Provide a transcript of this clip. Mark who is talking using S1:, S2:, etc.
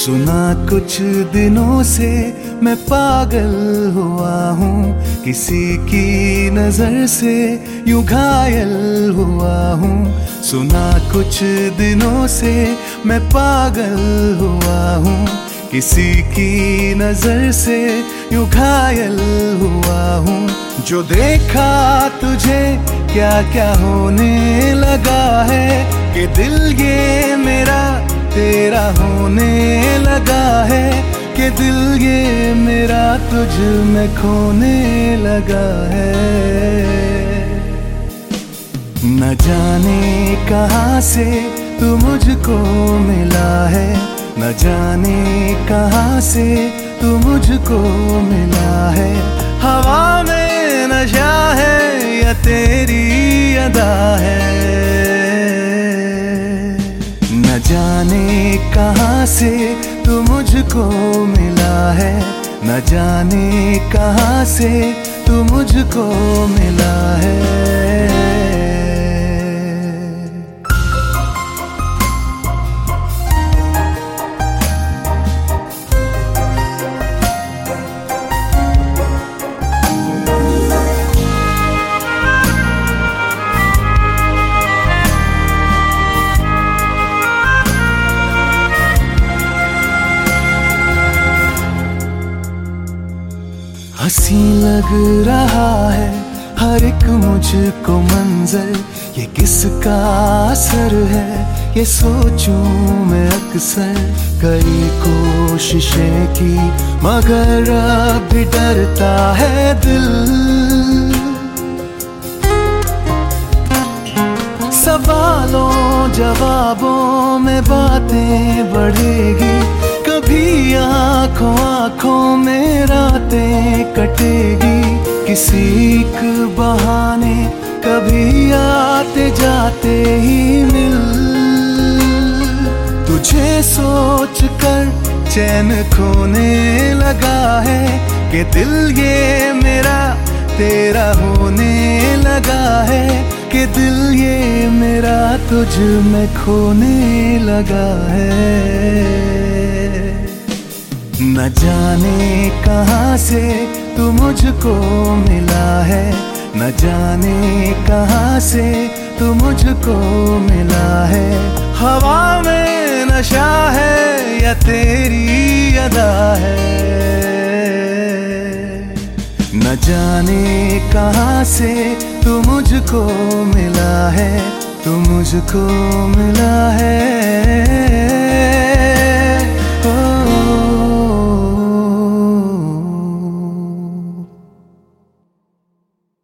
S1: सुना कुछ दिनों से मैं पागल हुआ हूँ, किसी की नजर से यूं घायल हुआ हूँ। सुना कुछ दिनों से मैं पागल हुआ हूँ, किसी की नजर से यूं घायल हुआ हूँ। जो देखा तुझे क्या क्या होने लगा है कि दिल ये मेरा तेरा होने लगा है, कि दिल ये मेरा तुझ में खोने लगा है। न जाने कहाँ से तू मुझको मिला है, न जाने कहाँ से तू मुझको मिला है। हवा में नशा है या तेरी अदा है, न जाने कहाँ से तू मुझको मिला है, न जाने कहाँ से तू मुझको मिला है। हंसी लग रहा है हर एक मुझको मंजर, ये किसका असर है ये सोचूं मैं अक्सर। कई कोशिशें की मगर अब भी डरता है दिल। सवालों जवाबों में बातें बढ़ेगी, कभी आंखों आंखों में रातें कटेगी। किसी एक बहाने कभी आते जाते ही मिल, तुझे सोच कर चैन खोने लगा है, कि दिल ये मेरा तेरा होने लगा है, कि दिल ये मेरा तुझ में खोने लगा है। न जाने कहाँ से तू मुझको मिला है, न जाने कहाँ से तू मुझको मिला है। हवा में नशा है या तेरी अदा है, न जाने कहाँ से तू मुझको मिला है, तू मुझको मिला है।